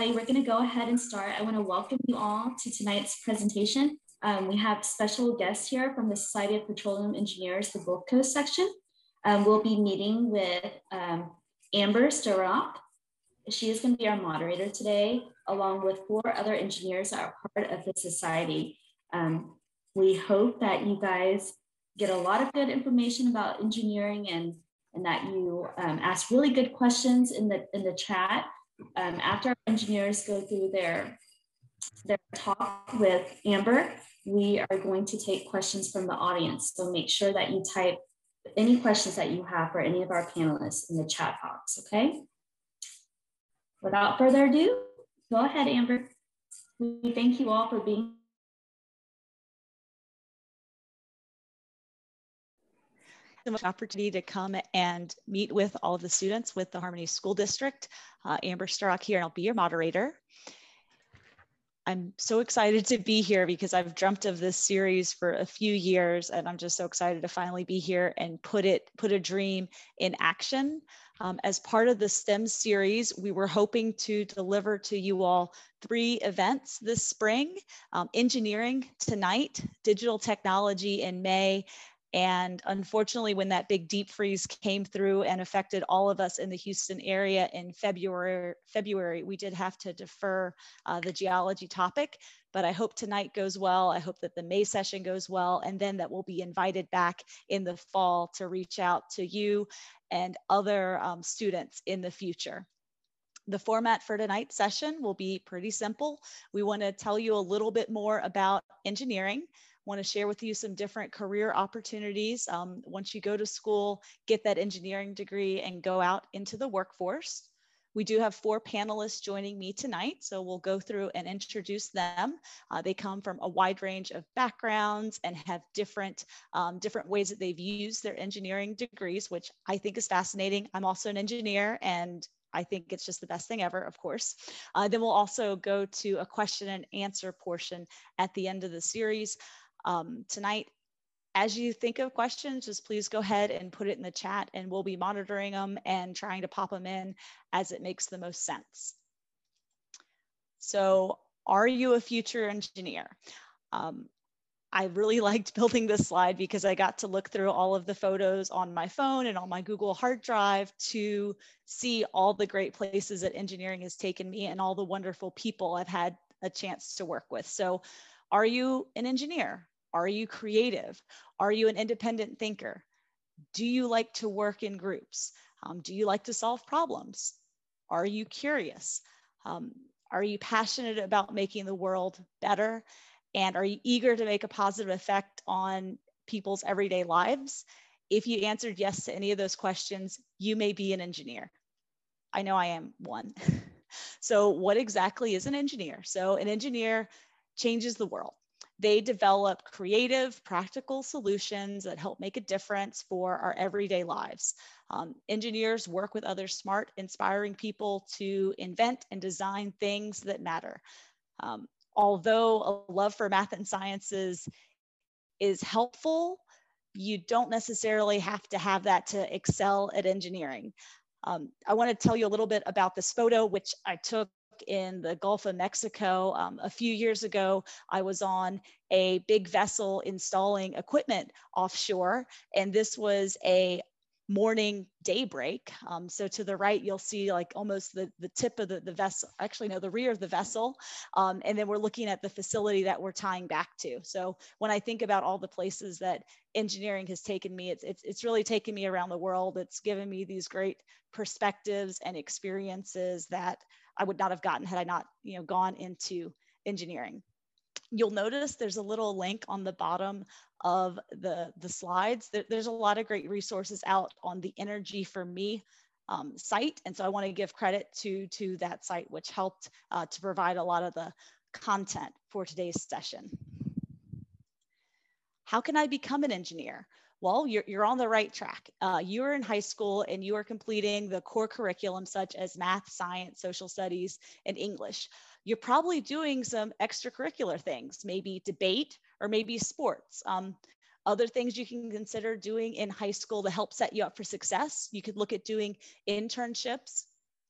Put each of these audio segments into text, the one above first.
everybody. We're going to go ahead and start. I want to welcome you all to tonight's presentation. We have special guests here from the Society of Petroleum Engineers, the Gulf Coast section. We'll be meeting with Amber Starrock. She is going to be our moderator today, along with 4 other engineers that are part of the society. We hope that you guys get a lot of good information about engineering and that you ask really good questions in the chat. After our engineers go through their talk with Amber, we are going to take questions from the audience. So make sure that you type any questions that you have for any of our panelists in the chat box, okay? Without further ado, go ahead, Amber. We thank you all for being so much opportunity to come and meet with all of the students with the Harmony School District. Amber Starrock here, and I'll be your moderator. I'm so excited to be here because I've dreamt of this series for a few years, and I'm just so excited to finally be here and put a dream in action. As part of the STEM series, we were hoping to deliver to you all 3 events this spring: engineering tonight, digital technology in May. And unfortunately, when that big deep freeze came through and affected all of us in the Houston area in February, we did have to defer the geology topic. But I hope tonight goes well. I hope that the May session goes well, and then that we'll be invited back in the fall to reach out to you and other students in the future. The format for tonight's session will be pretty simple. We want to tell you a little bit more about engineering. Want to share with you some different career opportunities. Once you go to school, get that engineering degree and go out into the workforce. We do have 4 panelists joining me tonight, so we'll go through and introduce them. They come from a wide range of backgrounds and have different ways that they've used their engineering degrees, which I think is fascinating. I'm also an engineer, and I think it's just the best thing ever, of course. Then we'll also go to a question and answer portion at the end of the series. Tonight, as you think of questions, just please go ahead and put it in the chat, and we'll be monitoring them and trying to pop them in as it makes the most sense. So, are you a future engineer? I really liked building this slide because I got to look through all of the photos on my phone and on my Google hard drive to see all the great places that engineering has taken me and all the wonderful people I've had a chance to work with. So, are you an engineer? Are you creative? Are you an independent thinker? Do you like to work in groups? Do you like to solve problems? Are you curious? Are you passionate about making the world better? And are you eager to make a positive effect on people's everyday lives? If you answered yes to any of those questions, you may be an engineer. I know I am one. So what exactly is an engineer? So an engineer changes the world. They develop creative, practical solutions that help make a difference for our everyday lives. Engineers work with other smart, inspiring people to invent and design things that matter. Although a love for math and sciences is helpful, you don't necessarily have to have that to excel at engineering. I want to tell you a little bit about this photo, which I took in the Gulf of Mexico. A few years ago, I was on a big vessel installing equipment offshore, and this was a morning daybreak. So to the right, you'll see like almost the tip of the vessel, actually no, the rear of the vessel. And then we're looking at the facility that we're tying back to. So when I think about all the places that engineering has taken me, it's really taken me around the world. It's given me these great perspectives and experiences that I would not have gotten had I not, gone into engineering. You'll notice there's a little link on the bottom of the slides. There's a lot of great resources out on the Energy for Me site. And so I want to give credit to that site, which helped to provide a lot of the content for today's session. How can I become an engineer? Well, you're on the right track. You're in high school and you are completing the core curriculum such as math, science, social studies, and English. You're probably doing some extracurricular things, maybe debate or maybe sports. Other things you can consider doing in high school to help set you up for success. You could look at doing internships,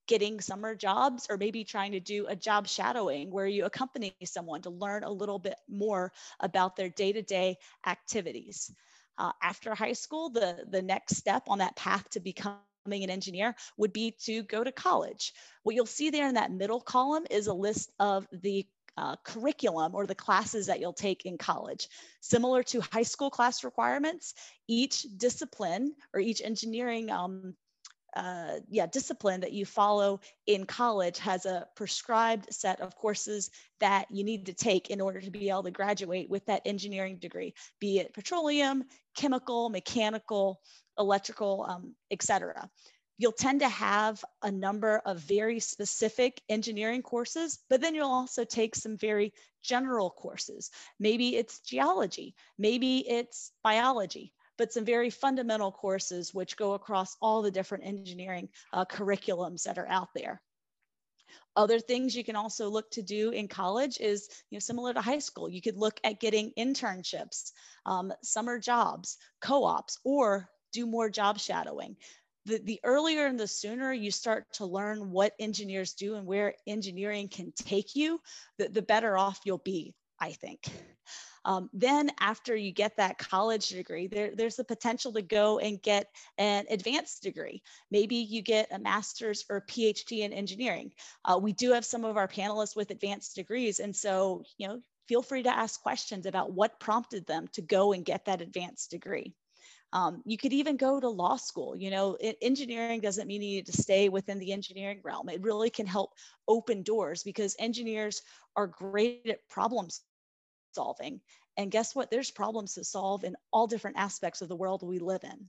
getting summer jobs, or maybe trying to do a job shadowing where you accompany someone to learn a little bit more about their day-to-day activities. After high school, the next step on that path to becoming an engineer would be to go to college. What you'll see there in that middle column is a list of the curriculum or the classes that you'll take in college. Similar to high school class requirements, each discipline or each engineering discipline that you follow in college has a prescribed set of courses that you need to take in order to be able to graduate with that engineering degree, be it petroleum, chemical, mechanical, electrical, etc. You'll tend to have a number of very specific engineering courses, but then you'll also take some very general courses. Maybe it's geology, maybe it's biology, but some very fundamental courses which go across all the different engineering curriculums that are out there. Other things you can also look to do in college is, similar to high school, you could look at getting internships, summer jobs, co-ops, or do more job shadowing. The earlier and the sooner you start to learn what engineers do and where engineering can take you, the better off you'll be, I think. Then after you get that college degree, there's the potential to go and get an advanced degree. Maybe you get a master's or a PhD in engineering. We do have some of our panelists with advanced degrees. And so, feel free to ask questions about what prompted them to go and get that advanced degree. You could even go to law school. Engineering doesn't mean you need to stay within the engineering realm. It really can help open doors because engineers are great at problem solving. And guess what? There's problems to solve in all different aspects of the world we live in.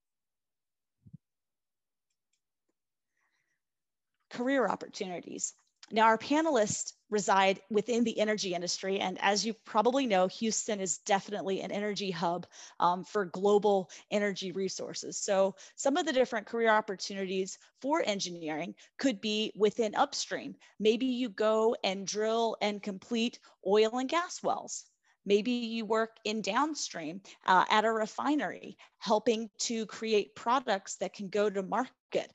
Career opportunities. Now, our panelists reside within the energy industry. And as you probably know, Houston is definitely an energy hub for global energy resources. So some of the different career opportunities for engineering could be within upstream. Maybe you go and drill and complete oil and gas wells. Maybe you work in downstream at a refinery, helping to create products that can go to market,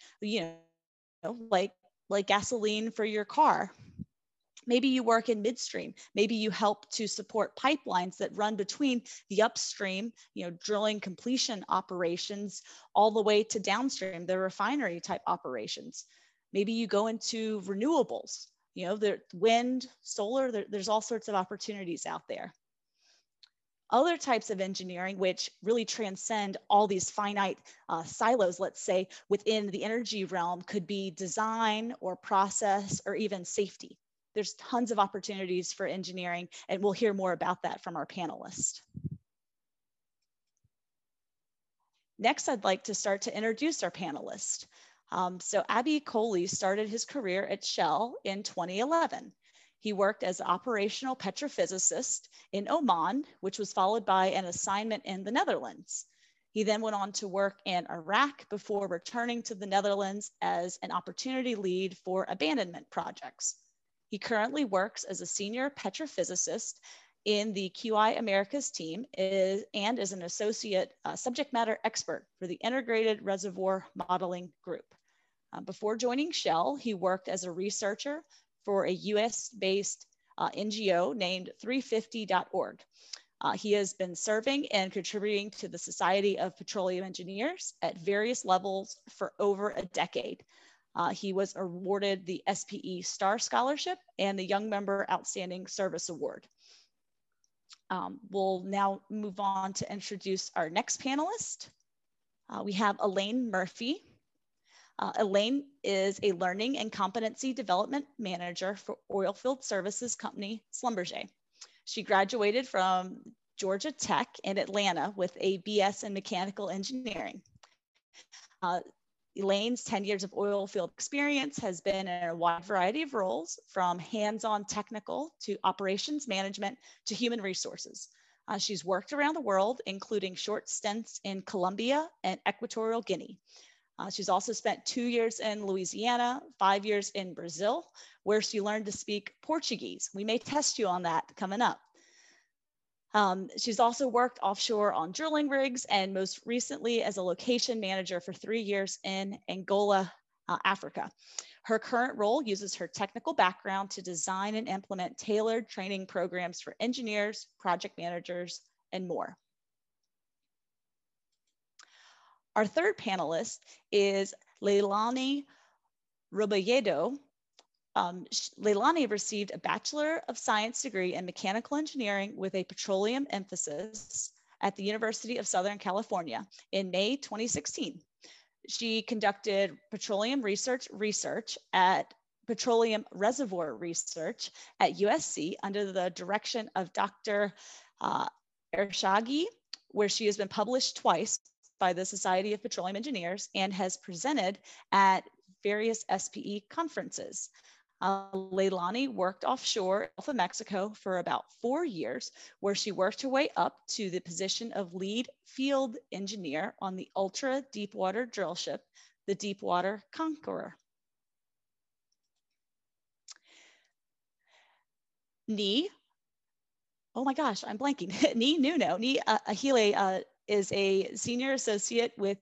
like gasoline for your car. Maybe you work in midstream. Maybe you help to support pipelines that run between the upstream, drilling completion operations, all the way to downstream, the refinery type operations. Maybe you go into renewables, the wind, solar, there's all sorts of opportunities out there. Other types of engineering, which really transcend all these finite silos, let's say, within the energy realm, could be design or process or even safety. There's tons of opportunities for engineering, and we'll hear more about that from our panelists. Next, I'd like to start to introduce our panelists. So Abi Kohli started his career at Shell in 2011. He worked as an operational petrophysicist in Oman, which was followed by an assignment in the Netherlands. He then went on to work in Iraq before returning to the Netherlands as an opportunity lead for abandonment projects. He currently works as a senior petrophysicist in the QI Americas team and is an associate subject matter expert for the Integrated Reservoir Modeling Group. Before joining Shell, he worked as a researcher for a US-based NGO named 350.org. He has been serving and contributing to the Society of Petroleum Engineers at various levels for over a decade. He was awarded the SPE Star Scholarship and the Young Member Outstanding Service Award. We'll now move on to introduce our next panelist. We have Elaine Murphy. Elaine is a learning and competency development manager for oilfield services company Schlumberger. She graduated from Georgia Tech in Atlanta with a BS in mechanical engineering. Elaine's 10 years of oil field experience has been in a wide variety of roles, from hands-on technical to operations management to human resources. She's worked around the world, including short stints in Colombia and Equatorial Guinea. She's also spent 2 years in Louisiana, 5 years in Brazil, where she learned to speak Portuguese. We may test you on that coming up. She's also worked offshore on drilling rigs and most recently as a location manager for 3 years in Angola, Africa. Her current role uses her technical background to design and implement tailored training programs for engineers, project managers, and more. Our third panelist is Leilani Robledo. Leilani received a Bachelor of Science degree in Mechanical Engineering with a petroleum emphasis at the University of Southern California in May 2016. She conducted petroleum research at petroleum reservoir research at USC under the direction of Dr. Ershaghi, where she has been published twice by the Society of Petroleum Engineers and has presented at various SPE conferences. Leilani worked offshore in Gulf of Mexico for about 4 years, where she worked her way up to the position of lead field engineer on the ultra deepwater drill ship, the Deepwater Conqueror. Ni, oh my gosh, I'm blanking. Ni Nuno. Ni Ahile is a senior associate with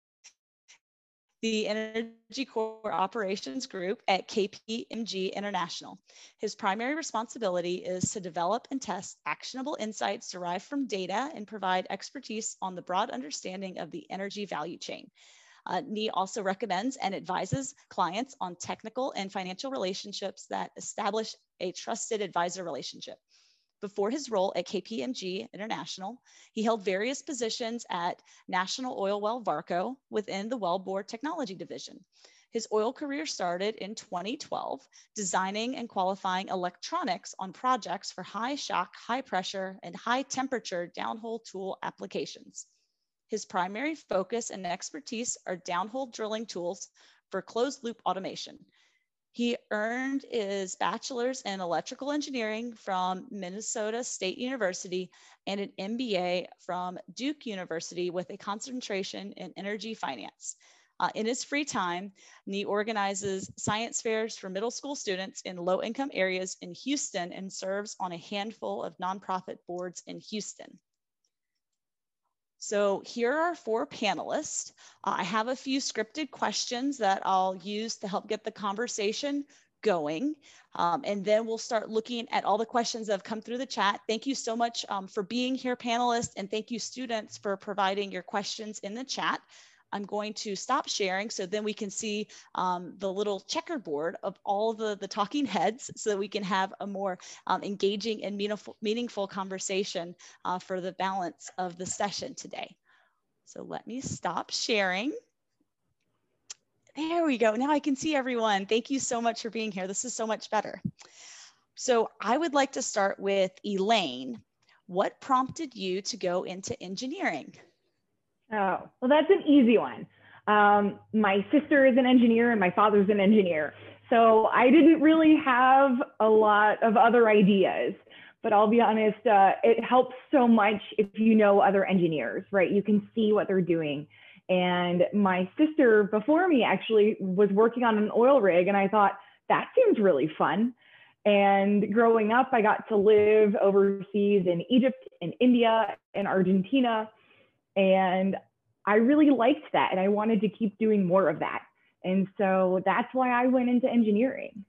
the Energy Core Operations Group at KPMG International. His primary responsibility is to develop and test actionable insights derived from data and provide expertise on the broad understanding of the energy value chain. Ni also recommends and advises clients on technical and financial relationships that establish a trusted advisor relationship. Before his role at KPMG International, he held various positions at National Oil Well Varco within the Wellbore Technology Division. His oil career started in 2012, designing and qualifying electronics on projects for high shock, high pressure, and high temperature downhole tool applications. His primary focus and expertise are downhole drilling tools for closed loop automation. He earned his bachelor's in electrical engineering from Minnesota State University and an MBA from Duke University with a concentration in energy finance. In his free time, Ni organizes science fairs for middle school students in low-income areas in Houston and serves on a handful of nonprofit boards in Houston. So here are 4 panelists. I have a few scripted questions that I'll use to help get the conversation going. And then we'll start looking at all the questions that have come through the chat. Thank you so much for being here, panelists, and thank you, students, for providing your questions in the chat. I'm going to stop sharing so then we can see the little checkerboard of all the talking heads so that we can have a more engaging and meaningful conversation for the balance of the session today. So let me stop sharing. There we go. Now I can see everyone. Thank you so much for being here. This is so much better. So I would like to start with Elaine. What prompted you to go into engineering? Oh, well, that's an easy one. My sister is an engineer and my father's an engineer. So I didn't really have a lot of other ideas, but I'll be honest, it helps so much if you know other engineers, right? You can see what they're doing. And my sister before me actually was working on an oil rig and I thought, that seems really fun. And growing up, I got to live overseas in Egypt, in India, in Argentina. And I really liked that and I wanted to keep doing more of that. And so that's why I went into engineering.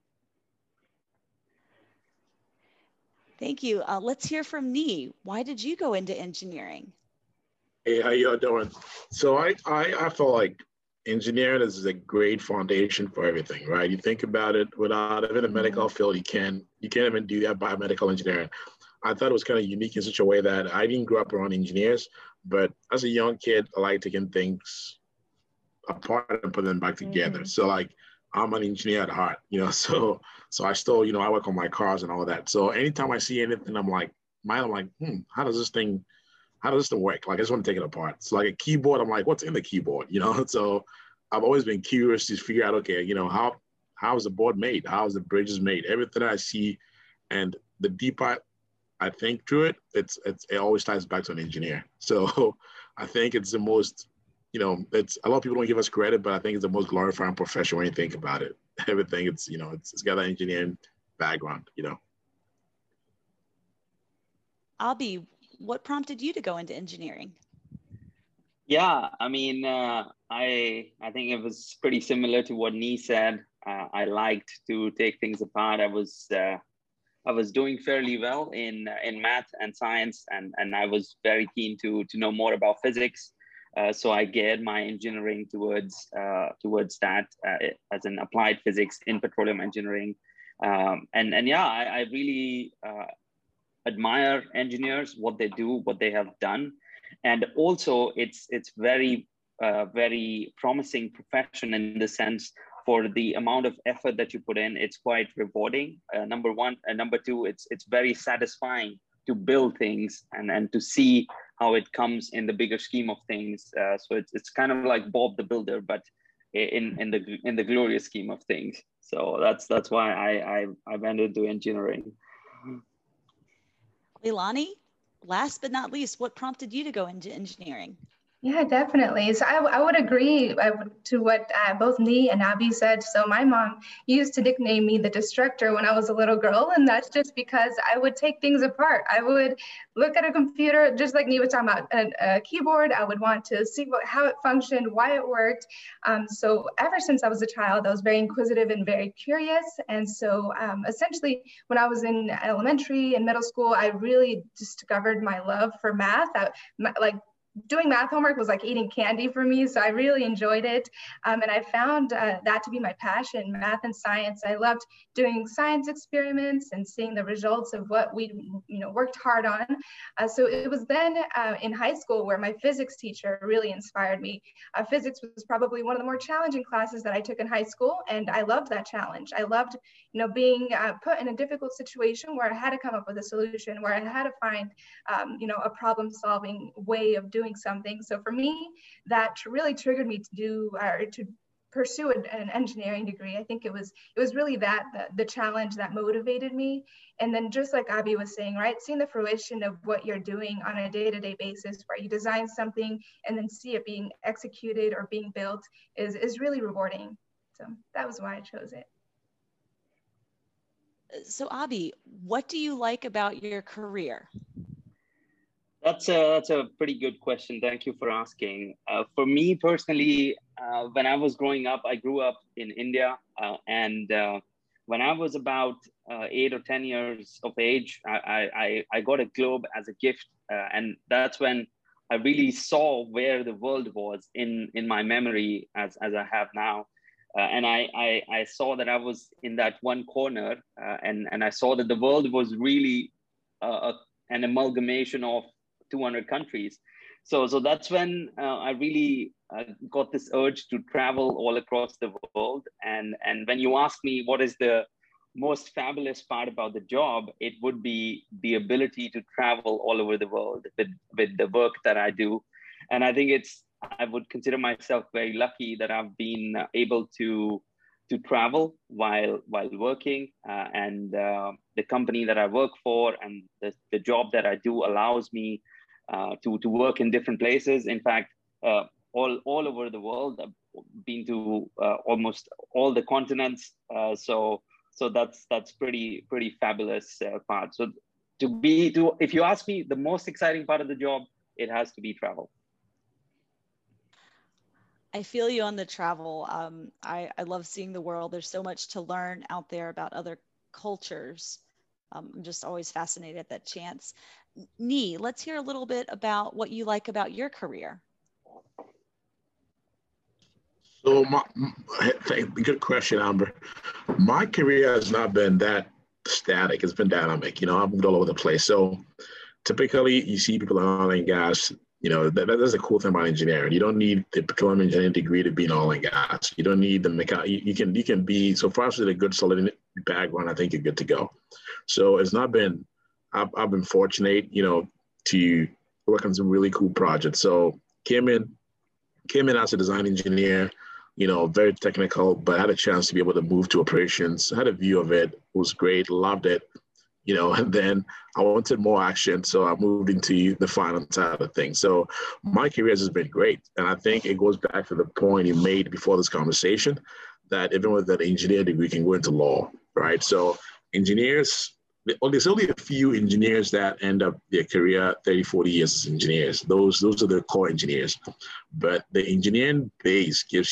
Thank you. Let's hear from Ni. Why did you go into engineering? Hey, how y'all doing? So I feel like engineering is a great foundation for everything, right? You think about it, without even a medical field, you can't even do that biomedical engineering. I thought it was kind of unique in such a way that I didn't grow up around engineers, but as a young kid, I like taking things apart and put them back together. So like, I'm an engineer at heart, you know, so I still, you know, I work on my cars and all of that. So anytime I see anything, I'm like, how does this thing work? Like, I just want to take it apart. So like a keyboard, I'm like, what's in the keyboard, you know? So I've always been curious to figure out, okay, you know, how is the board made? How is the bridges made? Everything I see, and the deeper I think through it, it always ties back to an engineer. So I think it's the most, you know, it's a lot of people don't give us credit, but I think it's the most glorifying profession when you think about it. Everything, it's, you know, it's got an engineering background, you know. Albie, what prompted you to go into engineering? Yeah, I mean, I think it was pretty similar to what Ni said. I liked to take things apart. I was doing fairly well in math and science, and I was very keen to know more about physics. So I geared my engineering towards that as an applied physics in petroleum engineering. And yeah, I really admire engineers, what they do, what they have done. And also it's very, very promising profession in the sense for the amount of effort that you put in, it's quite rewarding, number one. And number two, it's very satisfying to build things and to see how it comes in the bigger scheme of things. So it's kind of like Bob the Builder, but in the glorious scheme of things. So that's why I went into engineering. Leilani, last but not least, what prompted you to go into engineering? Yeah, definitely. So I would agree to what both Nee and Abby said. So my mom used to nickname me the Destructor when I was a little girl, and that's just because I would take things apart. I would look at a computer, just like Nee was talking about a keyboard. I would want to see how it functioned, why it worked. So ever since I was a child, I was very inquisitive and very curious. And so essentially, when I was in elementary and middle school, I really discovered my love for math. Doing math homework was like eating candy for me, so I really enjoyed it. And I found that to be my passion, math and science. I loved doing science experiments and seeing the results of what we worked hard on. So it was then in high school where my physics teacher really inspired me. Physics was probably one of the more challenging classes that I took in high school, and I loved that challenge. I loved being put in a difficult situation where I had to come up with a solution, where I had to find a problem-solving way of doing something. So for me, that really triggered me to pursue an engineering degree. I think it was really the challenge that motivated me. And then just like Abby was saying, right, seeing the fruition of what you're doing on a day-to-day basis, where you design something and then see it being executed or being built is really rewarding. So that was why I chose it. So Abby, what do you like about your career? That's a pretty good question. Thank you for asking. For me personally, when I was growing up, I grew up in India. And when I was about 8 or 10 years of age, I got a globe as a gift. And that's when I really saw where the world was in my memory as I have now. And I saw that I was in that one corner, and I saw that the world was really an amalgamation of 200 countries. So that's when I really got this urge to travel all across the world. And when you ask me what is the most fabulous part about the job, it would be the ability to travel all over the world with the work that I do. And I think I would consider myself very lucky that I've been able to travel while working, and the company that I work for and the job that I do allows me to work in different places. In fact, all over the world. I've been to almost all the continents. So that's pretty fabulous part. So if you ask me the most exciting part of the job, it has to be travel. I feel you on the travel. I love seeing the world. There's so much to learn out there about other cultures. I'm just always fascinated at that chance. Nee, let's hear a little bit about what you like about your career. So good question, Amber. My career has not been that static. It's been dynamic. I've moved all over the place. So typically you see people in oil and gas. That's a cool thing about engineering. You don't need the petroleum engineering degree to be in oil and gas. You don't need the mechanic. You can be, so far as with a good solid background, I think you're good to go. So it's not been, I've been fortunate, to work on some really cool projects. So came in as a design engineer, very technical, but had a chance to be able to move to operations. Had a view of it, was great, loved it. And then I wanted more action. So I moved into the finance side of things. So my career has been great. And I think it goes back to the point you made before this conversation, that even with that engineering degree, you can go into law, right? So engineers, there's only a few engineers that end up their career 30, 40 years as engineers. Those are the core engineers. But the engineering base gives you a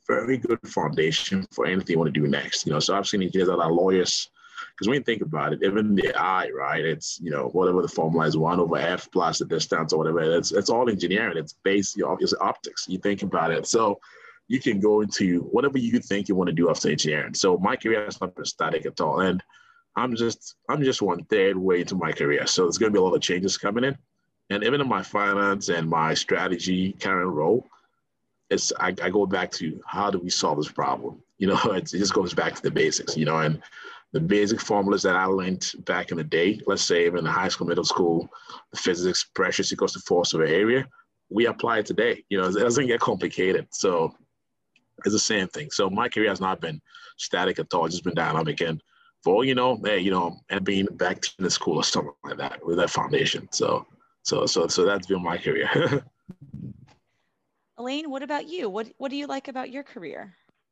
very good foundation for anything you want to do next. So I've seen engineers that are lawyers, because when you think about it, even the I, right? It's, whatever the formula is, 1/f plus the distance or whatever. It's all engineering. It's based, obviously optics. You think about it. So you can go into whatever you think you want to do after engineering. So my career has not been static at all. And I'm just 1/3 way into my career. So there's going to be a lot of changes coming in. And even in my finance and my strategy current role, I go back to how do we solve this problem? It just goes back to the basics, and the basic formulas that I learned back in the day, let's say even in high school, middle school, the physics, pressure is equals to force over area, we apply it today. It doesn't get complicated. So it's the same thing. So my career has not been static at all. It's just been dynamic. And for all and being back in the school or something like that with that foundation. So that's been my career. Elaine, what about you? What do you like about your career?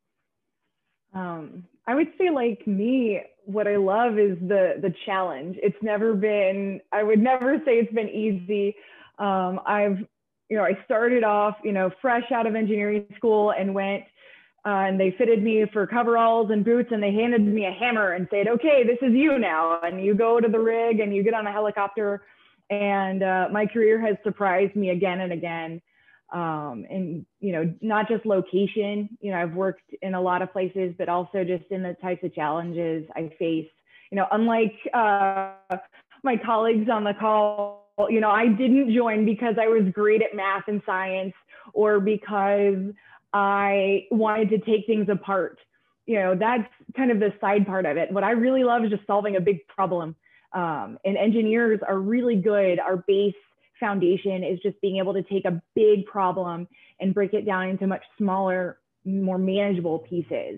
I would say, like me, what I love is the challenge. It's never been, I would never say it's been easy. I started off, fresh out of engineering school and went, and they fitted me for coveralls and boots, and they handed me a hammer and said, okay, this is you now. And you go to the rig and you get on a helicopter. And my career has surprised me again and again. And, not just location, I've worked in a lot of places, but also just in the types of challenges I face. Unlike my colleagues on the call, I didn't join because I was great at math and science or because I wanted to take things apart. That's kind of the side part of it. What I really love is just solving a big problem. And engineers are really good. Our base foundation is just being able to take a big problem and break it down into much smaller, more manageable pieces.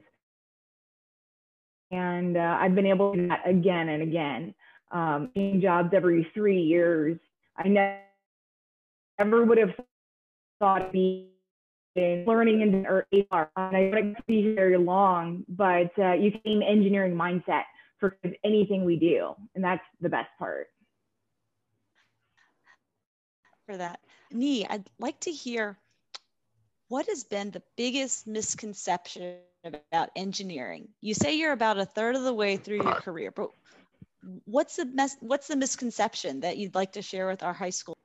And I've been able to do that again and again. Getting jobs every 3 years. I never would have thought of being learning in or HR. I wouldn't be very long, but you can gain engineering mindset for anything we do, and that's the best part. For that. Nee, I'd like to hear what has been the biggest misconception about engineering? You say you're about 1/3 of the way through your career, but what's the misconception that you'd like to share with our high school?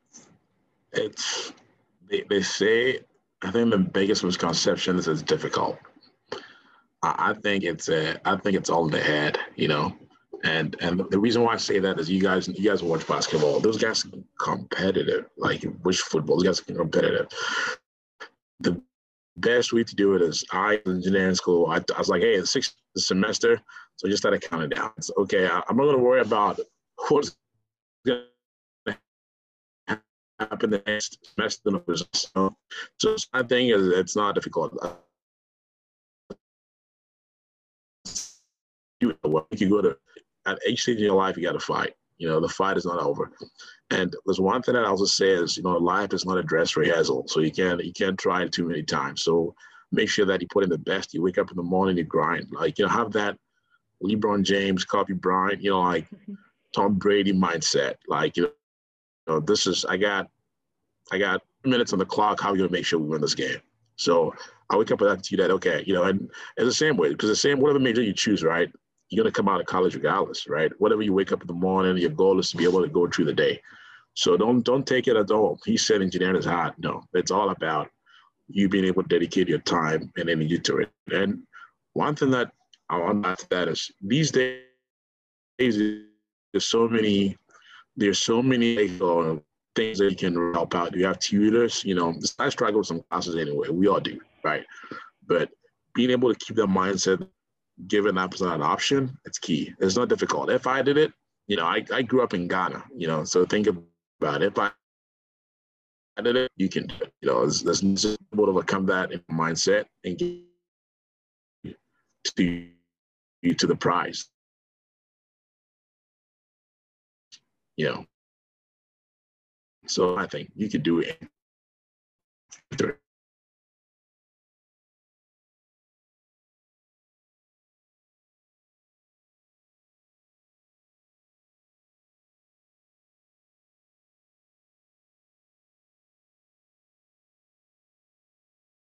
They say, I think the biggest misconception is it's difficult. I think it's all in the head, And the reason why I say that is you guys watch basketball. Those guys are competitive, like which football. Those guys are competitive. The best way to do it is I was in engineering school. I was like, hey, it's 6th semester, so I just started counting down. So, okay, I'm not going to worry about what's going to happen the next semester. So my thing is, it's not difficult. You can go to. At each stage in your life, you got to fight. The fight is not over. And there's one thing that I also say is, life is not a dress rehearsal. So you can't try it too many times. So make sure that you put in the best. You wake up in the morning, you grind. Have that LeBron James, Kobe Bryant, like Tom Brady mindset. This is, I got minutes on the clock. How are we going to make sure we win this game? So I wake up with that attitude that, okay, and it's the same way, because whatever major you choose, right? You're going to come out of college regardless, right? Whatever you wake up in the morning, your goal is to be able to go through the day. So don't take it as, oh, he said engineering is hard. No, it's all about you being able to dedicate your time and energy to it. And one thing that I want to add to that is these days, there's so many things that you can help out. You have tutors, I struggle with some classes anyway. We all do, right? But being able to keep that mindset, giving that person an option, it's key. It's not difficult. If I did it, I grew up in Ghana, so think about it. If I did it, you can do it. There's just able to overcome that in mindset and get to the prize. So I think you could do it.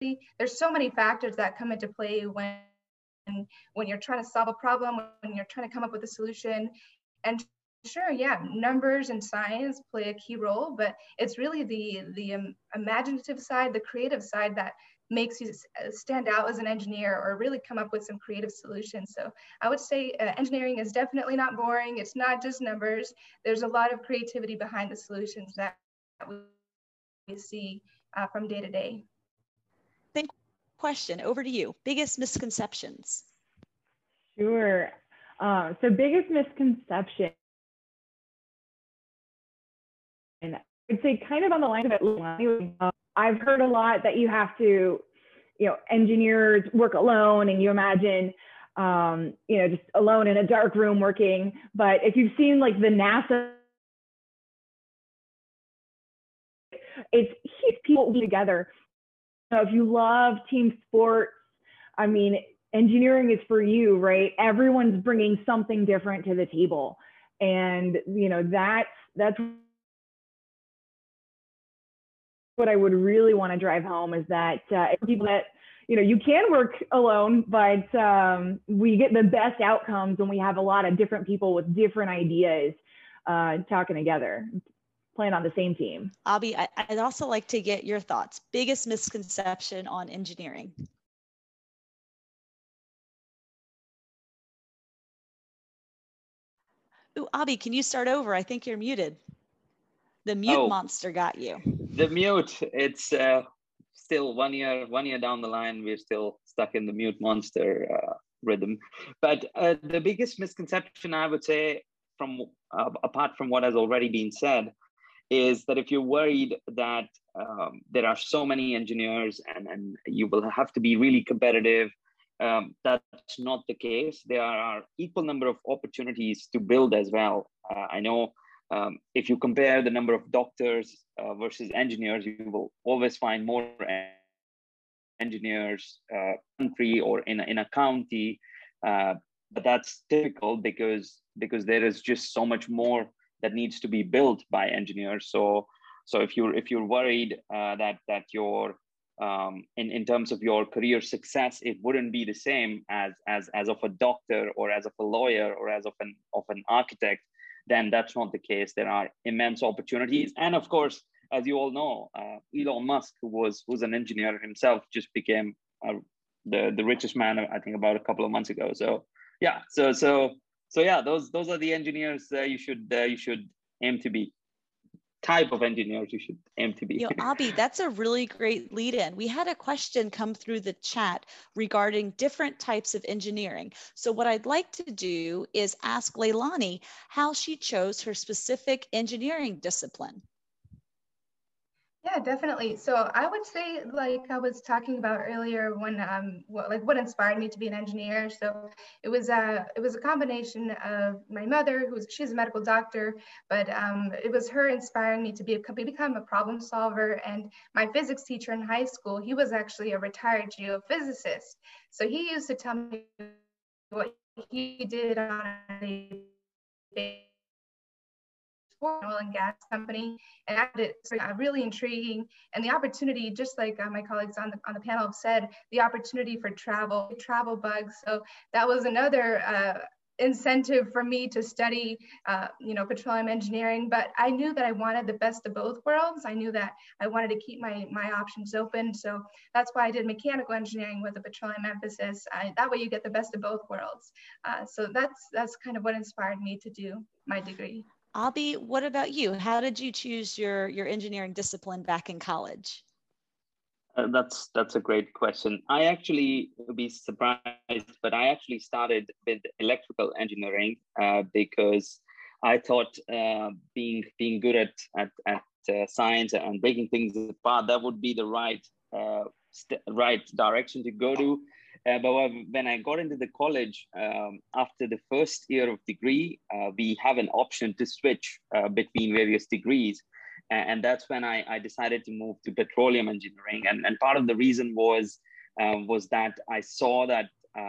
There's so many factors that come into play when you're trying to solve a problem, when you're trying to come up with a solution. And sure, yeah, numbers and science play a key role, but it's really the imaginative side, the creative side that makes you stand out as an engineer or really come up with some creative solutions. So I would say engineering is definitely not boring. It's not just numbers. There's a lot of creativity behind the solutions that we see from day to day. Thank you. Question over to you. Biggest misconceptions? Sure. So biggest misconception, and I'd say kind of on the line of it, I've heard a lot that you have to, engineers work alone, and you imagine, just alone in a dark room working. But if you've seen like the NASA, it's people together. If you love team sports, I mean, engineering is for you, right? Everyone's bringing something different to the table. And, that's what I would really want to drive home, is that people that, you can work alone, but we get the best outcomes when we have a lot of different people with different ideas talking together, playing on the same team. Abhi, I'd also like to get your thoughts. Biggest misconception on engineering? Ooh, Abhi, can you start over? I think you're muted. The mute monster got you. The mute, it's still one year down the line, we're still stuck in the mute monster rhythm. But the biggest misconception, I would say, apart from what has already been said, is that if you're worried that there are so many engineers and you will have to be really competitive, that's not the case. There are equal number of opportunities to build as well. I know if you compare the number of doctors versus engineers, you will always find more engineers country or in a county, but that's typical because there is just so much more that needs to be built by engineers. So if you're worried that your in terms of your career success, it wouldn't be the same as of a doctor or as of a lawyer or as of an architect, then that's not the case. There are immense opportunities. And of course, as you all know, Elon Musk, who's an engineer himself, just became the richest man, I think, about a couple of months ago. So yeah, so yeah, those are the engineers you should aim to be. Type of engineers you should aim to be. Abhi, that's a really great lead in. We had a question come through the chat regarding different types of engineering. So what I'd like to do is ask Leilani how she chose her specific engineering discipline. Yeah, definitely. So I would say, like I was talking about earlier, when what inspired me to be an engineer. So it was a combination of my mother, she's a medical doctor, but it was her inspiring me to become a problem solver. And my physics teacher in high school, he was actually a retired geophysicist. So he used to tell me what he did on a oil and gas company, and I found it really intriguing. And the opportunity, just like my colleagues on the panel have said, the opportunity for travel bugs. So that was another incentive for me to study, petroleum engineering. But I knew that I wanted the best of both worlds. I knew that I wanted to keep my options open. So that's why I did mechanical engineering with a petroleum emphasis. That way you get the best of both worlds. So that's kind of what inspired me to do my degree. Abhi, what about you? How did you choose your engineering discipline back in college? That's a great question. I actually would be surprised, but I actually started with electrical engineering because I thought being good at science and breaking things apart, that would be the right direction to go to. But when I got into the college, after the first year of degree, we have an option to switch between various degrees. And that's when I decided to move to petroleum engineering. And part of the reason was that I saw that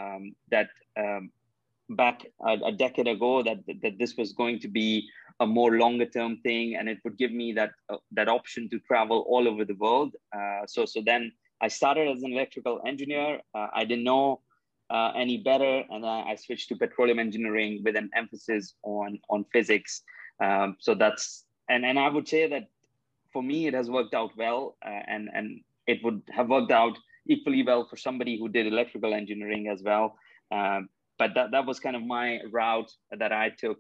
back a decade ago that this was going to be a more longer term thing, and it would give me that option to travel all over the world. So then I started as an electrical engineer. I didn't know any better, and then I switched to petroleum engineering with an emphasis on physics. So that's, and I would say that for me, it has worked out well, and it would have worked out equally well for somebody who did electrical engineering as well. But that was kind of my route that I took.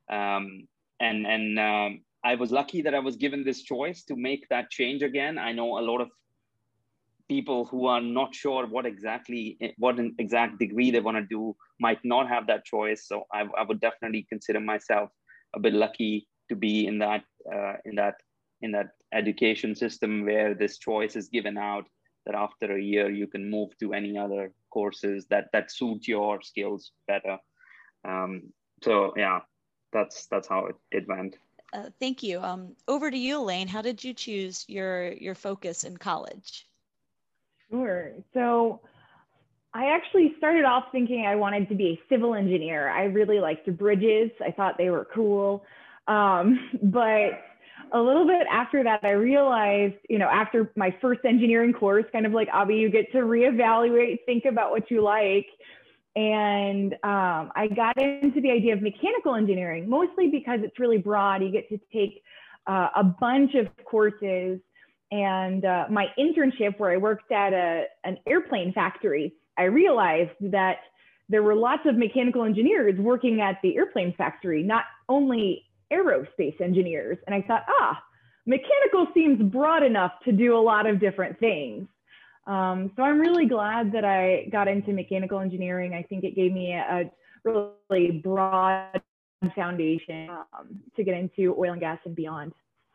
I was lucky that I was given this choice to make that change again. I know a lot of people who are not sure what an exact degree they want to do might not have that choice. So I would definitely consider myself a bit lucky to be in that education system where this choice is given out, that after a year you can move to any other courses that suit your skills better. So yeah, that's how it went. Thank you. Over to you, Elaine. How did you choose your focus in college? Sure. So I actually started off thinking I wanted to be a civil engineer. I really liked bridges. I thought they were cool. But a little bit after that, I realized, after my first engineering course, kind of like Abhi, you get to reevaluate, think about what you like. And I got into the idea of mechanical engineering, mostly because it's really broad. You get to take a bunch of courses. And my internship, where I worked at an airplane factory, I realized that there were lots of mechanical engineers working at the airplane factory, not only aerospace engineers. And I thought, mechanical seems broad enough to do a lot of different things. So I'm really glad that I got into mechanical engineering. I think it gave me a really broad foundation to get into oil and gas and beyond.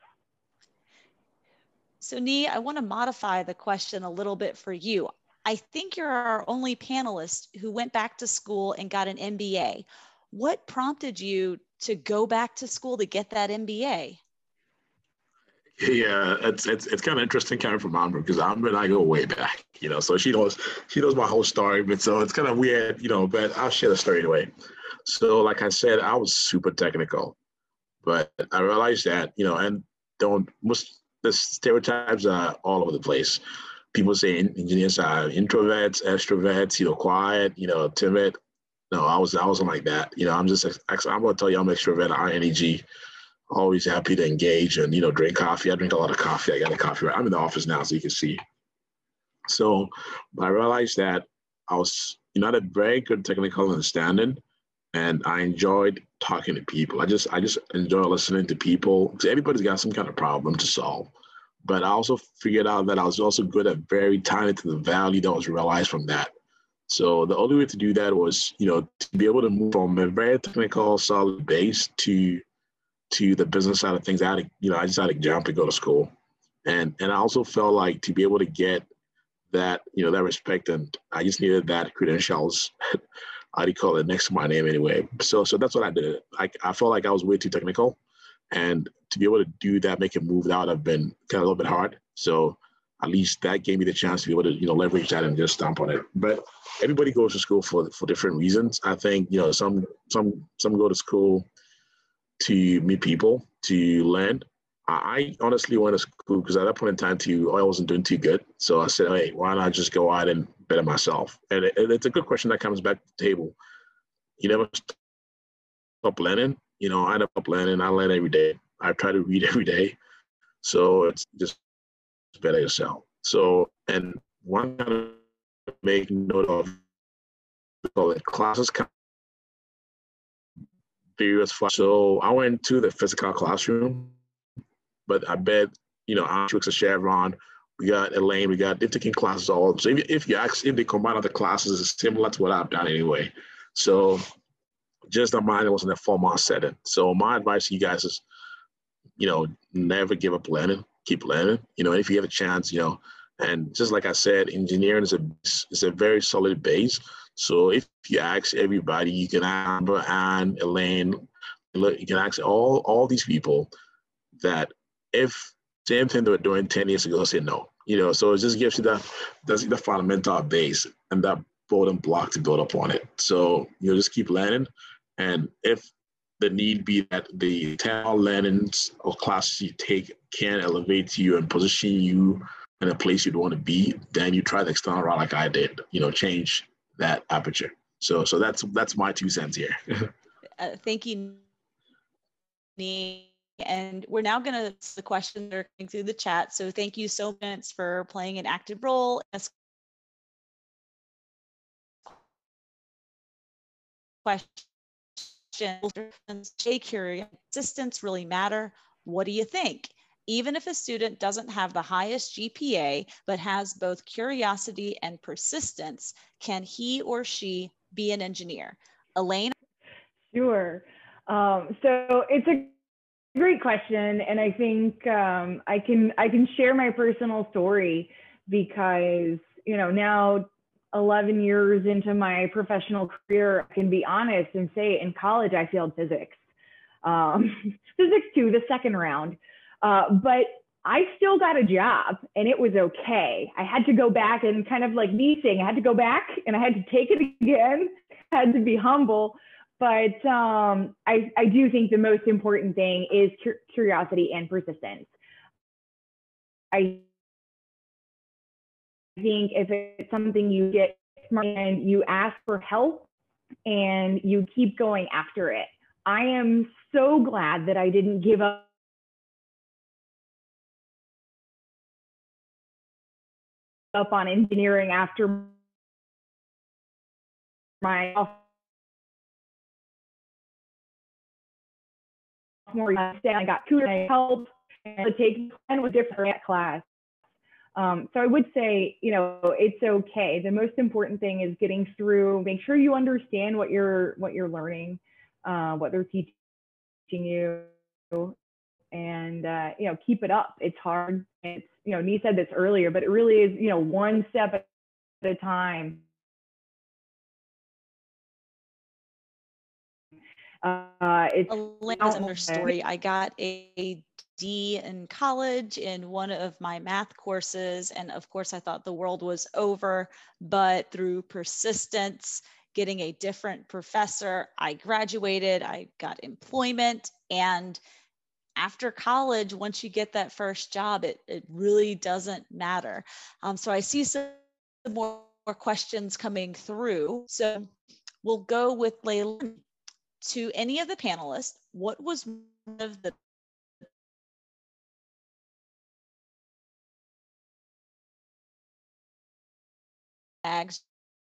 So Nee, I want to modify the question a little bit for you. I think you're our only panelist who went back to school and got an MBA. What prompted you to go back to school to get that MBA? Yeah, it's kind of interesting coming from Amber, because Amber and I go way back, so she knows my whole story, but so it's kind of weird, but I'll share the story anyway. So like I said, I was super technical, but I realized that, and the stereotypes are all over the place. People say engineers are introverts, extroverts, quiet, timid. No, I wasn't like that. I'm going to tell you, I'm extrovert, high energy, always happy to engage and, drink coffee. I drink a lot of coffee. I got a coffee. I'm in the office now, so you can see. So I realized that I was, had a very good technical understanding, and I enjoyed talking to people. I just enjoy listening to people, because everybody's got some kind of problem to solve. But I also figured out that I was also good at very tying it to the value that was realized from that. So the only way to do that was, to be able to move from a very technical, solid base to the business side of things. I just had to jump and go to school. And I also felt like to be able to get that, that respect, and I just needed that credentials, how do you call it, next to my name anyway. So that's what I did. I felt like I was way too technical, and to be able to do that, make a move, that would have been kind of a little bit hard. So at least that gave me the chance to be able to, leverage that and just stomp on it. But everybody goes to school for different reasons. I think, some go to school to meet people, to learn. I honestly went to school because at that point in time, oil wasn't doing too good. So I said, hey, why not just go out and better myself? And it's a good question that comes back to the table. You never stop learning. I end up learning. I learn every day. I try to read every day. So it's just better yourself. So, and one kind of make note of, we call it classes. So I went to the physical classroom, but I bet, Antrix and Chevron, we got Elaine, they're taking classes all. So if they combine other classes, it's similar to what I've done anyway. So just the mind, it wasn't a 4-month setting. So my advice to you guys is, never give up learning, keep learning, if you have a chance, and just like I said, engineering is a very solid base. So if you ask everybody, you can ask Amber, Anne, Elaine, you can ask all these people that if same thing they were doing 10 years ago, say no. So it just gives you the fundamental base and that building block to build upon it. So just keep learning, and if the need be that the 10 learnings or classes you take can elevate you and position you in a place you'd want to be, then you try the external route like I did, change that aperture. So that's my 2 cents here. Thank you, Nee. And we're now going to the questions that are coming through the chat. So thank you so much for playing an active role. Questions, stay curious. Persistence really matter. What do you think? Even if a student doesn't have the highest GPA, but has both curiosity and persistence, can he or she be an engineer? Elaine? Sure. So it's a great question, and I think I can share my personal story because now 11 years into my professional career, I can be honest and say in college I failed physics, physics 2, the second round, but I still got a job and it was okay. I had to go back and kind of like me saying I had to go back and I had to take it again, had to be humble. But I do think the most important thing is curiosity and persistence. I think if it's something you get smart and you ask for help and you keep going after it. I am so glad that I didn't give up on engineering after my more I got tutored, help, and the take was different at class. So I would say, it's okay. The most important thing is getting through. Make sure you understand what you're learning, what they're teaching you, and keep it up. It's hard. It's Nee said this earlier, but it really is one step at a time. It's a similar story. I got a D in college in one of my math courses, and of course I thought the world was over, but through persistence, getting a different professor, I graduated, I got employment, and after college, once you get that first job, it really doesn't matter. So I see some more questions coming through. So we'll go with Leilani. To any of the panelists, what was one of the bags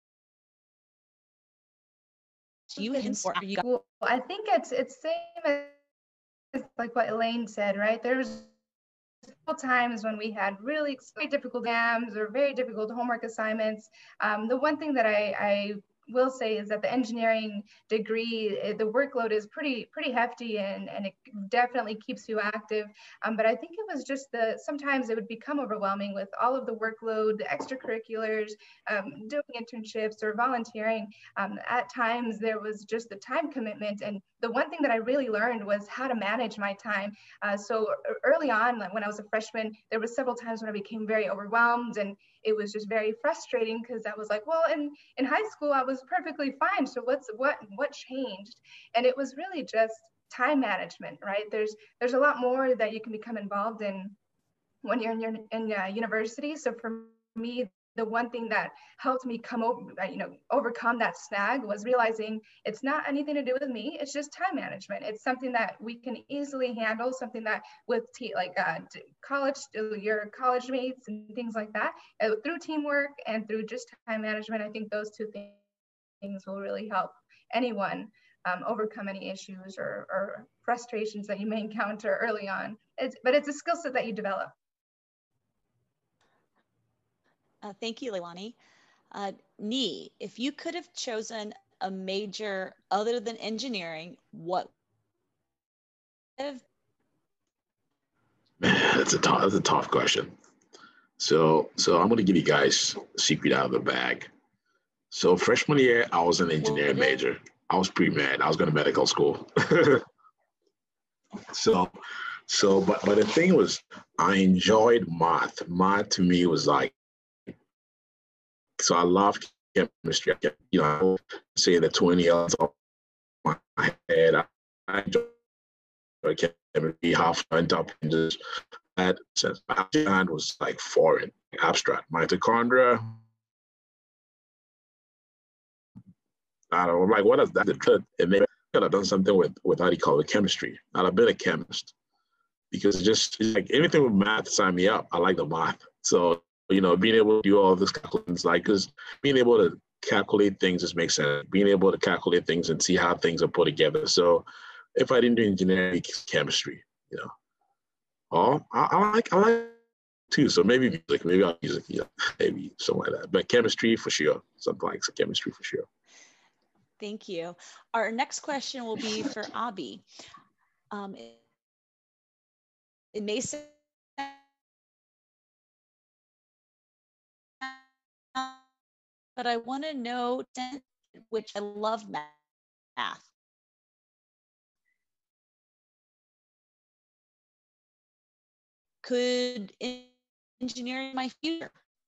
you had for you got? Well, I think it's same as like what Elaine said, right? There's times when we had really very difficult exams or very difficult homework assignments. The one thing that I will say is that the engineering degree, the workload is pretty hefty and it definitely keeps you active. But I think it was just sometimes it would become overwhelming with all of the workload, the extracurriculars, doing internships or volunteering. At times there was just the time commitment. And the one thing that I really learned was how to manage my time. So early on, like when I was a freshman, there was several times when I became very overwhelmed and it was just very frustrating because I was like, well, in high school, I was perfectly fine. So what changed? And it was really just time management, right? There's a lot more that you can become involved in when you're in university. So for me, the one thing that helped me overcome that snag was realizing it's not anything to do with me. It's just time management. It's something that we can easily handle, something that with your college mates and things like that, through teamwork and through just time management. I think those two things will really help anyone overcome any issues or frustrations that you may encounter early on. But it's a skill set that you develop. Thank you, Leilani. Nee, if you could have chosen a major other than engineering, what would have? Man, that's a tough question. So I'm going to give you guys a secret out of the bag. So freshman year, I was an engineering major. I was pretty mad. I was going to medical school. But the thing was, I enjoyed math. Math to me was like, so I loved chemistry. I kept, saying the 20 L's off my head. I enjoyed chemistry. Half went up and just that since my mind was like foreign, abstract. Mitochondria, I don't know, like what is that? And maybe I could have done something with how do you call it, chemistry. I'd have been a chemist because it's like anything with math, sign me up. I like the math. So, you know, being able to do all of this calculations, like, because being able to calculate things just makes sense. Being able to calculate things and see how things are put together. So if I didn't do engineering, chemistry, you know. Oh, I like too. So maybe music, maybe I'll music, yeah, maybe something like that. But chemistry for sure, something like chemistry for sure. Thank you. Our next question will be for Abhi. It may sound, but I want to know which I love math. Could engineering be my future?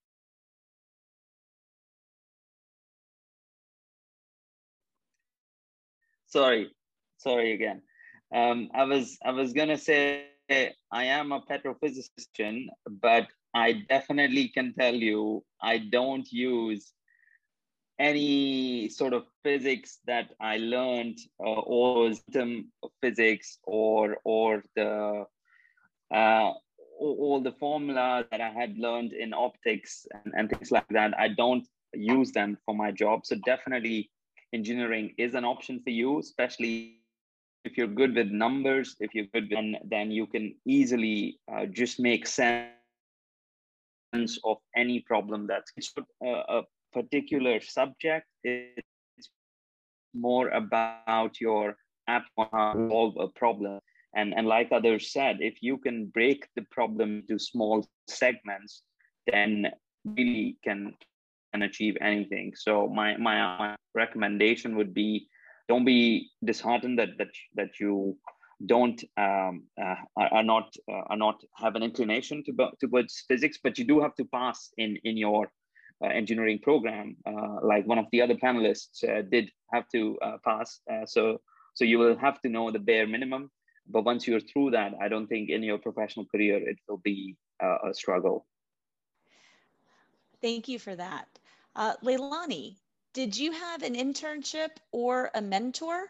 Sorry again. I was gonna say I am a petrophysician, but I definitely can tell you I don't use any sort of physics that I learned, or quantum physics, or the all the formula that I had learned in optics and things like that. I don't use them for my job. So definitely engineering is an option for you, especially if you're good with numbers. If you're good with, then you can easily just make sense of any problem that's a particular subject. It's more about your app on how to solve a problem. And like others said, if you can break the problem into small segments, then really can achieve anything. So my recommendation would be, don't be disheartened that you don't are not have an inclination towards physics, but you do have to pass in your engineering program, like one of the other panelists did have to pass. So you will have to know the bare minimum. But once you're through that, I don't think in your professional career it will be a struggle. Thank you for that. Leilani, did you have an internship or a mentor?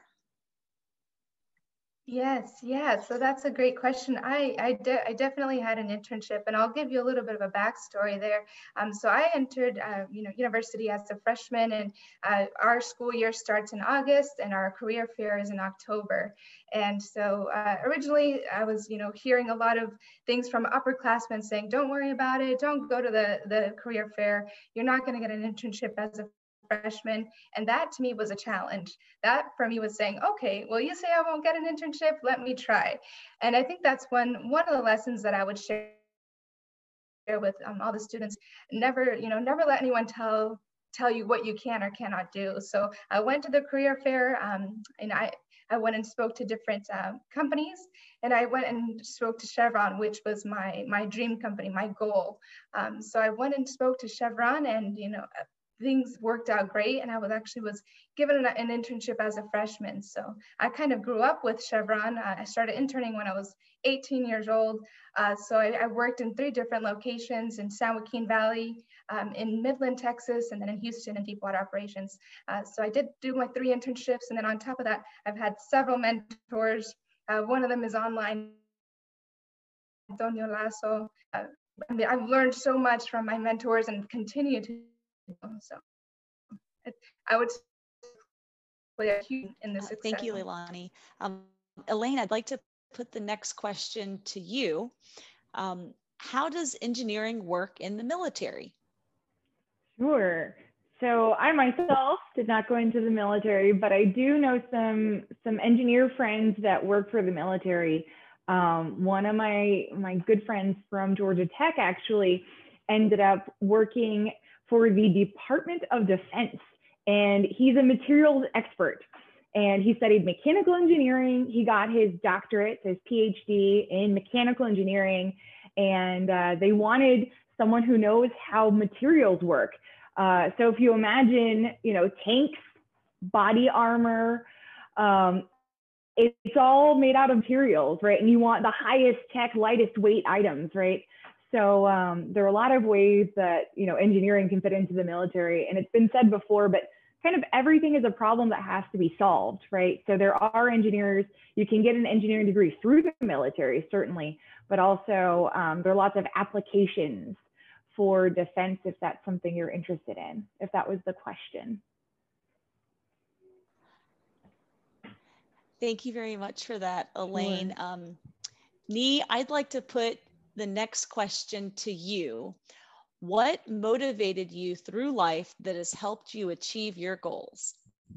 Yes. So that's a great question. I definitely had an internship, and I'll give you a little bit of a backstory there. So I entered, university as a freshman, and our school year starts in August, and our career fair is in October. And so originally, I was, hearing a lot of things from upperclassmen saying, "Don't worry about it. Don't go to the career fair. You're not going to get an internship as a freshman." And that to me was a challenge. That for me was saying, okay, well, you say I won't get an internship, let me try. And I think that's one of the lessons that I would share with all the students. Never let anyone tell you what you can or cannot do. So I went to the career fair, and I went and spoke to different companies, and I went and spoke to Chevron, which was my dream company, my goal. So I went and spoke to Chevron, and things worked out great, and I was given an internship as a freshman. So I kind of grew up with Chevron. I started interning when I was 18 years old. So I worked in 3 different locations: in San Joaquin Valley, in Midland, Texas, and then in Houston in deepwater operations. So I did do my 3 internships, and then on top of that, I've had several mentors. One of them is online, Antonio Lasso. I've learned so much from my mentors and continue to. So I would play a huge in this. Thank you, Leilani. Elaine, I'd like to put the next question to you. How does engineering work in the military? Sure. So I myself did not go into the military, but I do know some engineer friends that work for the military. One of my good friends from Georgia Tech actually ended up working for the Department of Defense, and he's a materials expert. And he studied mechanical engineering. He got his doctorate, his PhD in mechanical engineering, and they wanted someone who knows how materials work. So if you imagine, tanks, body armor, it's all made out of materials, right? And you want the highest tech, lightest weight items, right? So there are a lot of ways that, engineering can fit into the military. And it's been said before, but kind of everything is a problem that has to be solved, right? So there are engineers, you can get an engineering degree through the military, certainly, but also there are lots of applications for defense if that's something you're interested in, if that was the question. Thank you very much for that, Elaine. Sure. Nee, I'd like to put the next question to you. What motivated you through life that has helped you achieve your goals?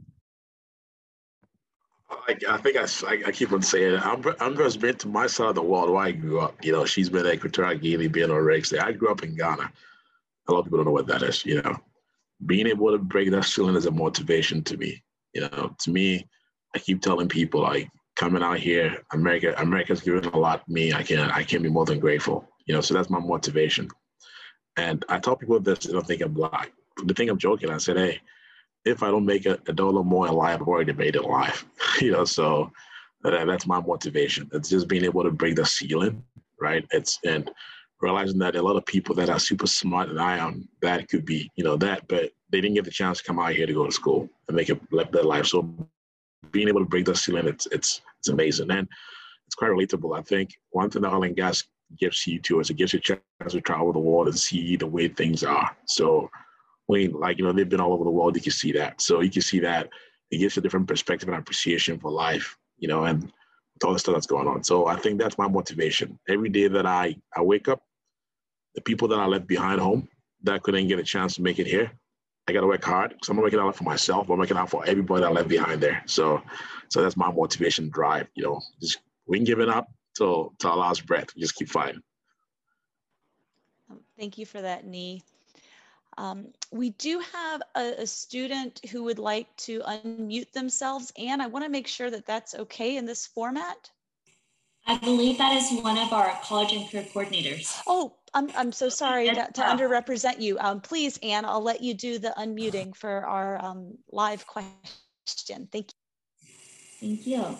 I think I keep on saying it. Amber's been to my side of the world where I grew up. She's been at Equatorial Guinea, being on Rex. I grew up in Ghana. A lot of people don't know what that is. Being able to break that ceiling is a motivation to me. To me, I keep telling people, like, coming out here, America's given a lot to me. I can't be more than grateful. So that's my motivation. And I tell people this, they don't think I'm black. They think I'm joking. I said, hey, if I don't make a dollar more in life, I've already made it in life. So that's my motivation. It's just being able to break the ceiling, right? And realizing that a lot of people that are super smart than I am, that could be, but they didn't get the chance to come out here to go to school and make it their life. So being able to break the ceiling, it's amazing. And it's quite relatable. I think one thing that oil and gas gives you too is it gives you a chance to travel the world and see the way things are. So when, they've been all over the world, you can see that. So you can see that it gives you a different perspective and appreciation for life, and with all the stuff that's going on. So I think that's my motivation. Every day that I wake up, the people that I left behind home that couldn't get a chance to make it here, I got to work hard because I'm not making it out for myself. I'm making it out for everybody I left behind there. So that's my motivation drive, just we ain't giving up till our last breath. We just keep fighting. Thank you for that, Nee. We do have a student who would like to unmute themselves, and I want to make sure that that's okay in this format. I believe that is one of our college and career coordinators. Oh, I'm so sorry to underrepresent you. Please, Anne, I'll let you do the unmuting for our live question. Thank you. Thank you.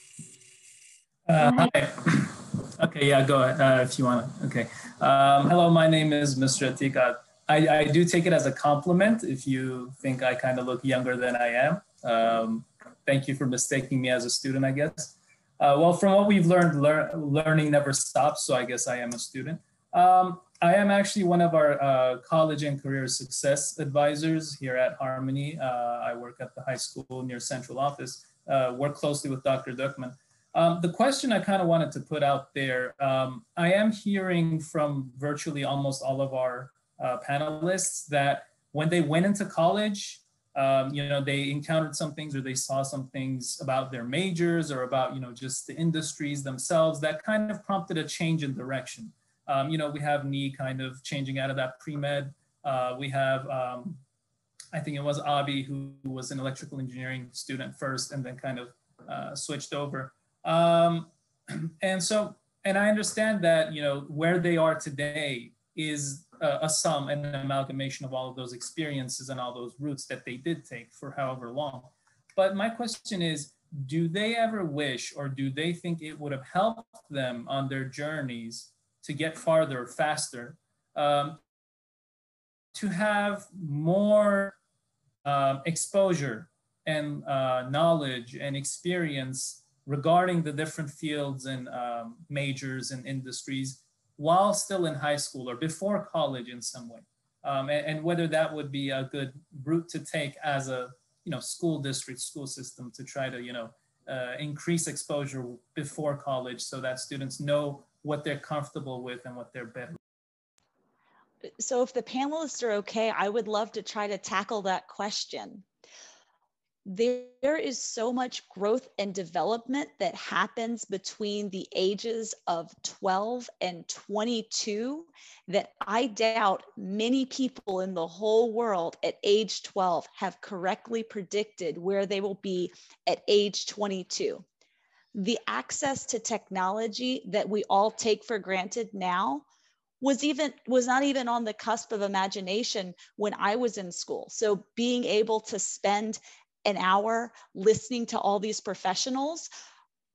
Hi. Okay, yeah, go ahead if you want to. Okay. Hello, my name is Mr. Atika. I do take it as a compliment if you think I kind of look younger than I am. Thank you for mistaking me as a student, I guess. Well, from what we've learned, learning never stops, so I guess I am a student. I am actually one of our college and career success advisors here at Harmony. I work at the high school near central office, work closely with Dr. Duckman. The question I kind of wanted to put out there, I am hearing from virtually almost all of our panelists that when they went into college, they encountered some things or they saw some things about their majors or about, just the industries themselves that kind of prompted a change in direction. We have Nee kind of changing out of that pre-med. We have, I think it was Abi who was an electrical engineering student first and then kind of switched over. And I understand that, where they are today is a sum and an amalgamation of all of those experiences and all those routes that they did take for however long. But my question is, do they ever wish or do they think it would have helped them on their journeys to get farther faster, to have more exposure and knowledge and experience regarding the different fields and majors and industries while still in high school or before college in some way, and whether that would be a good route to take as a school district, school system to try to increase exposure before college so that students know what they're comfortable with and what they're better. So if the panelists are okay, I would love to try to tackle that question. There is so much growth and development that happens between the ages of 12 and 22 that I doubt many people in the whole world at age 12 have correctly predicted where they will be at age 22. The access to technology that we all take for granted now was not even on the cusp of imagination when I was in school. So being able to spend an hour listening to all these professionals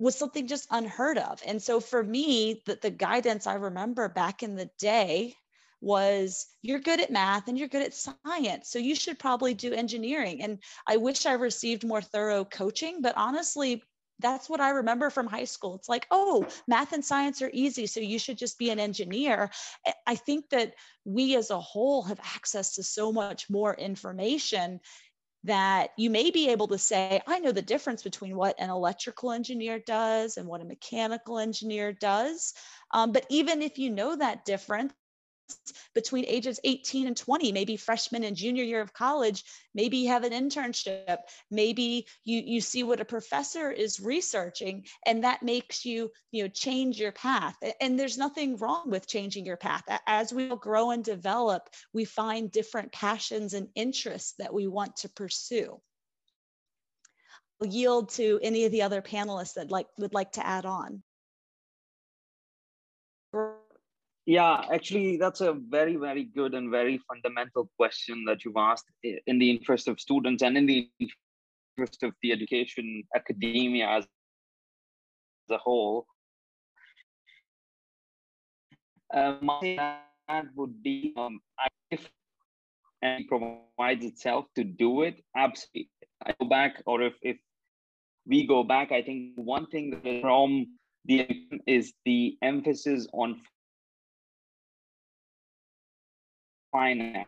was something just unheard of. And so for me, the guidance I remember back in the day was, you're good at math and you're good at science, so you should probably do engineering. And I wish I received more thorough coaching, but honestly, that's what I remember from high school. It's like, oh, math and science are easy, so you should just be an engineer. I think that we as a whole have access to so much more information that you may be able to say, I know the difference between what an electrical engineer does and what a mechanical engineer does. But even if you know that difference, between ages 18 and 20, maybe freshman and junior year of college, maybe you have an internship, maybe you see what a professor is researching, and that makes you, change your path. And there's nothing wrong with changing your path. As we grow and develop, we find different passions and interests that we want to pursue. I'll yield to any of the other panelists that would like to add on. Yeah, actually, that's a very, very good and very fundamental question that you've asked in the interest of students and in the interest of the education academia as a whole. My that would be if it provides itself to do it, absolutely. I go back, or if we go back, I think one thing that from the is the emphasis on finance,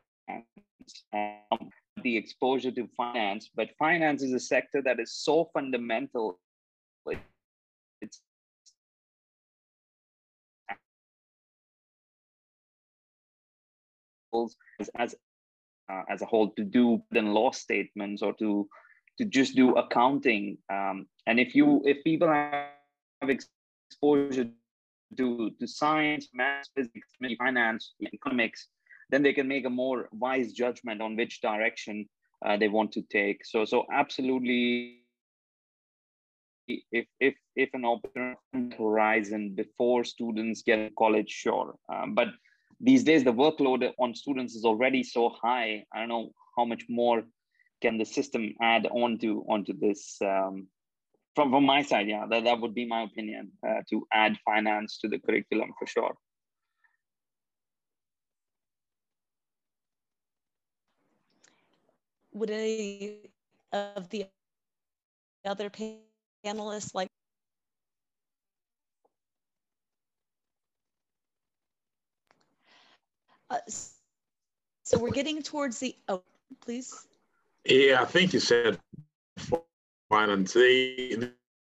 the exposure to finance, but finance is a sector that is so fundamental. It's as a whole to do then law statements or to just do accounting. And if people have exposure to science, math, physics, finance, economics, then they can make a more wise judgment on which direction they want to take. So absolutely, if an opportunity horizon before students get to college, sure. But these days the workload on students is already so high. I don't know how much more can the system add onto this. From my side, yeah, that would be my opinion, to add finance to the curriculum for sure. Would any of the other panelists like? So we're getting towards the, oh, please. Yeah, I think you said finance. The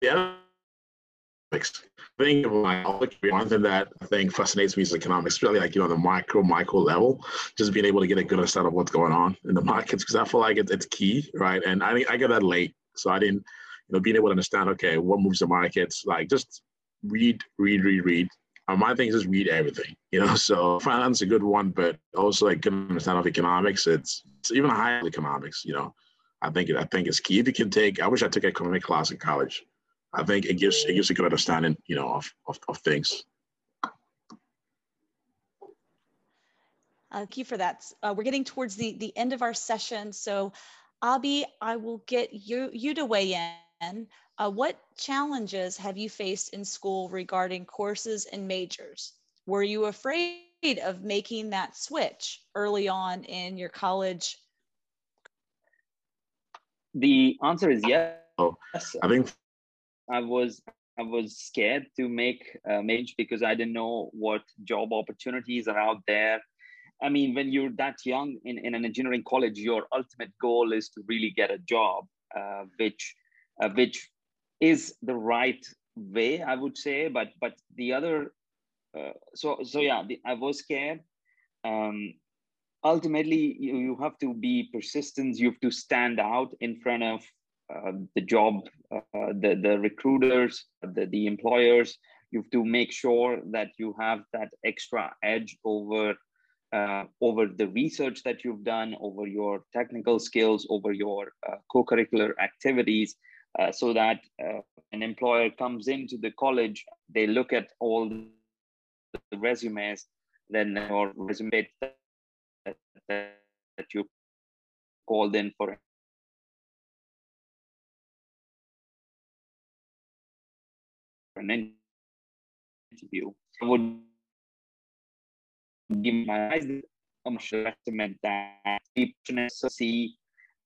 thing of one thing that I think fascinates me is economics, really like, on the micro level, just being able to get a good understanding of what's going on in the markets, because I feel like it's key, right? And I got that late, so I didn't, being able to understand, okay, what moves the markets, like just read. My thing is just read everything, so finance is a good one, but also like good understanding of economics. It's even higher economics, I think it's key. If you can take, I wish I took economic class in college. I think it gives a good understanding, of things. Thank you for that. We're getting towards the end of our session. So Abhi, I will get you to weigh in. What challenges have you faced in school regarding courses and majors? Were you afraid of making that switch early on in your college? The answer is yes. Oh, I think I was scared to make a major because I didn't know what job opportunities are out there. I mean, when you're that young in an engineering college, your ultimate goal is to really get a job, which is the right way, I would say. But the other, I was scared. Ultimately, you have to be persistent. You have to stand out in front of the job, the recruiters, the employers. You have to make sure that you have that extra edge over the research that you've done, over your technical skills, over your co-curricular activities, so that an employer comes into the college, they look at all the resumes, then your resume that you called in for an interview, I would give my advice. I should recommend that people see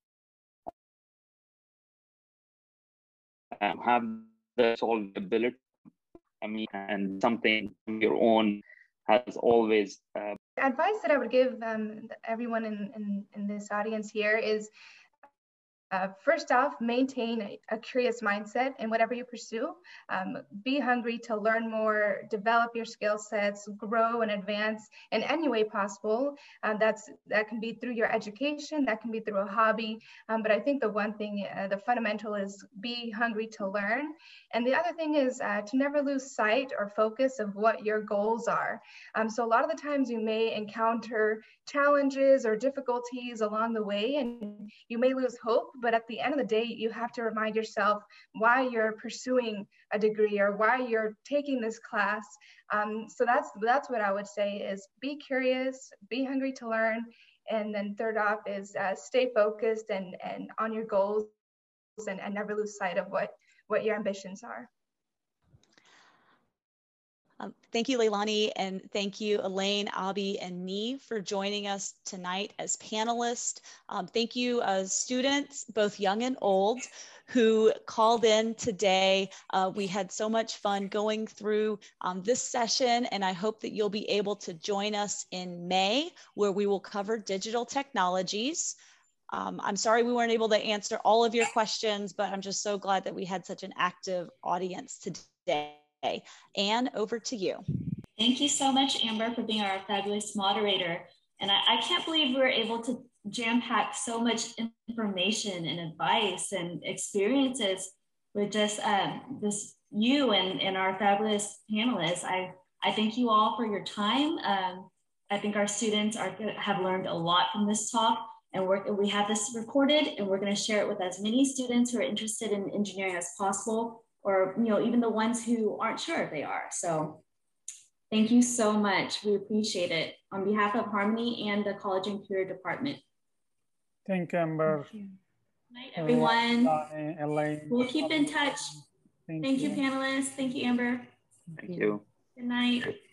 have the solvability. I mean, and something of your own has always. Advice that I would give everyone in this audience here is, first off, maintain a curious mindset in whatever you pursue. Be hungry to learn more, develop your skill sets, grow and advance in any way possible. That can be through your education, that can be through a hobby. But I think the one thing, the fundamental is be hungry to learn. And the other thing is to never lose sight or focus of what your goals are. So a lot of the times you may encounter challenges or difficulties along the way, and you may lose hope. But at the end of the day, you have to remind yourself why you're pursuing a degree or why you're taking this class. So that's what I would say is be curious, be hungry to learn. And then third off is stay focused and on your goals and never lose sight of what your ambitions are. Thank you, Leilani, and thank you, Elaine, Abhi, and Nee for joining us tonight as panelists. Thank you, students, both young and old, who called in today. We had so much fun going through this session, and I hope that you'll be able to join us in May, where we will cover digital technologies. I'm sorry we weren't able to answer all of your questions, but I'm just so glad that we had such an active audience today. Anne, over to you. Thank you so much, Amber, for being our fabulous moderator. And I can't believe we were able to jam pack so much information and advice and experiences with just you and our fabulous panelists. I thank you all for your time. I think our students have learned a lot from this talk, and we have this recorded, and we're going to share it with as many students who are interested in engineering as possible, or even the ones who aren't sure if they are. So thank you so much. We appreciate it on behalf of Harmony and the College and Career Department. Thank you, Amber. Good night, everyone. Elaine. We'll keep in touch. Thank you, panelists. Thank you, Amber. Thank you. Good night.